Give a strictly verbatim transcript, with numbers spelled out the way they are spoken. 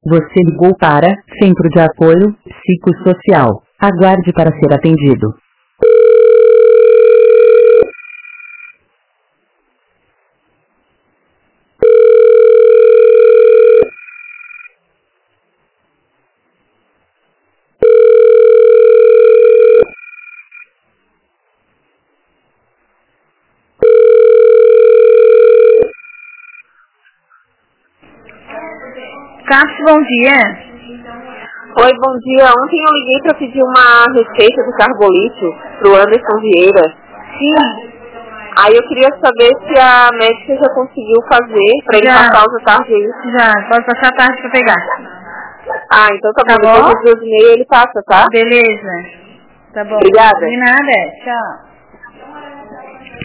Você ligou para Centro de Apoio Psicossocial. Aguarde para ser atendido. Cássio, bom dia. Oi, bom dia. Ontem eu liguei para pedir uma receita do carbolito pro Anderson Vieira. Sim. Aí eu queria saber se a médica já conseguiu fazer para ele Já. passar os tarde aí. Já, pode passar a tarde para pegar. Ah, então tá, Tá bom. Depois bom? das duas e meia ele passa, tá? Beleza. Tá bom. Obrigada. De nada, tchau.